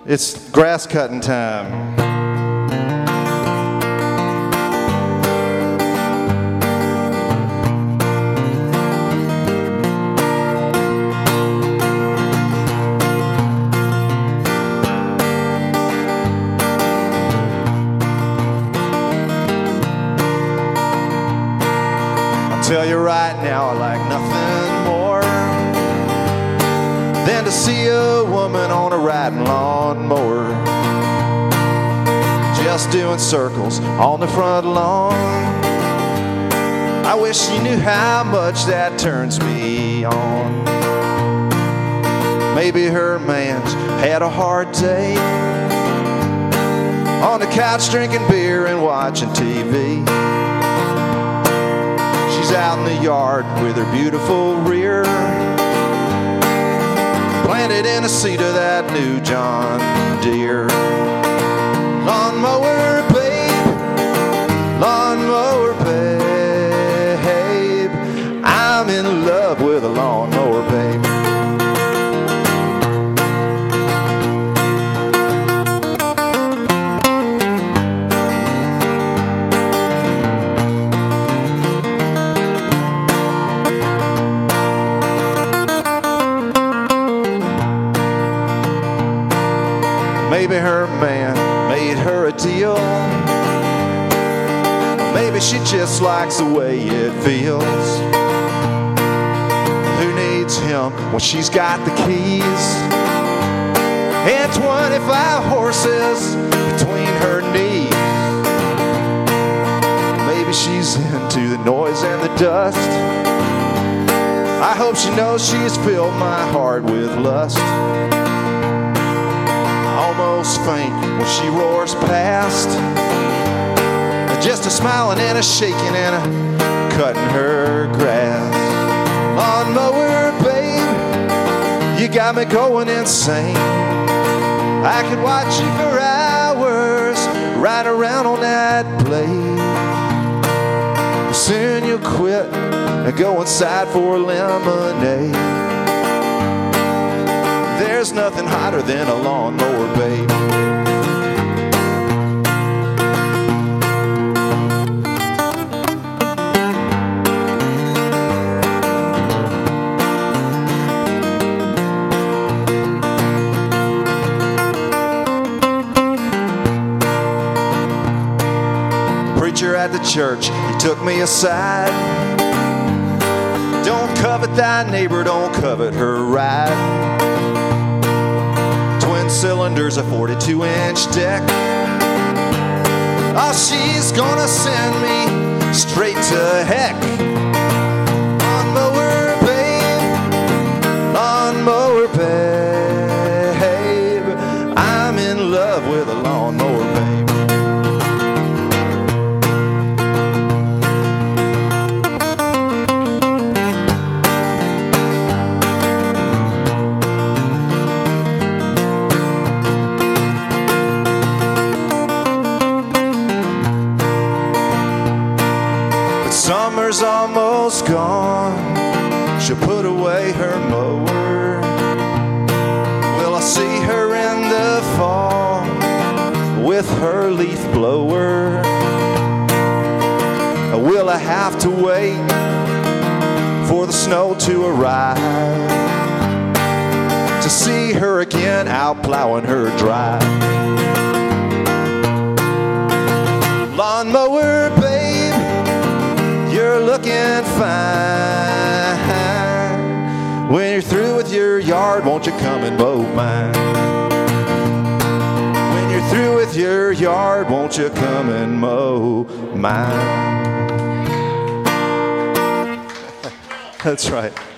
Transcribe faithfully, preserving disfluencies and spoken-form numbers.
It's grass cutting time. I'll tell you right now, I like nothing more than to see a woman on a riding lawnmower, just doing circles on the front lawn. I wish you knew how much that turns me on. Maybe her man's had a hard day, on the couch drinking beer and watching T V. She's out in the yard with her beautiful rear, planted in the seat of that new John Deere. Lawnmower babe, lawnmower babe, I'm in love with a lawnmower babe. Maybe her man made her a deal. Maybe she just likes the way it feels. Who needs him when she's got the keys and twenty-five horses between her knees? Maybe she's into the noise and the dust. I hope she knows she's filled my heart with lust. Almost faint when she roars past, just a smiling and a shaking and a cutting her grass. Lawnmower babe, you got me going insane. I could watch you for hours, ride around on that blade. Soon you'll quit and go inside for lemonade. There's nothing hotter than a lawnmower babe. Preacher at the church, he took me aside. Don't covet thy neighbor, don't covet her ride. Cylinders, a forty-two inch deck. Oh, she's gonna send me straight to heck. Lawnmower babe, lawnmower babe, I'm in love with a lawnmower babe. Summer's almost gone, she'll put away her mower. Will I see her in the fall with her leaf blower? Or will I have to wait for the snow to arrive to see her again out plowing her drive? Lawnmower babe, you're looking fine. When you're through with your yard, won't you come and mow mine? When you're through with your yard, won't you come and mow mine? That's right.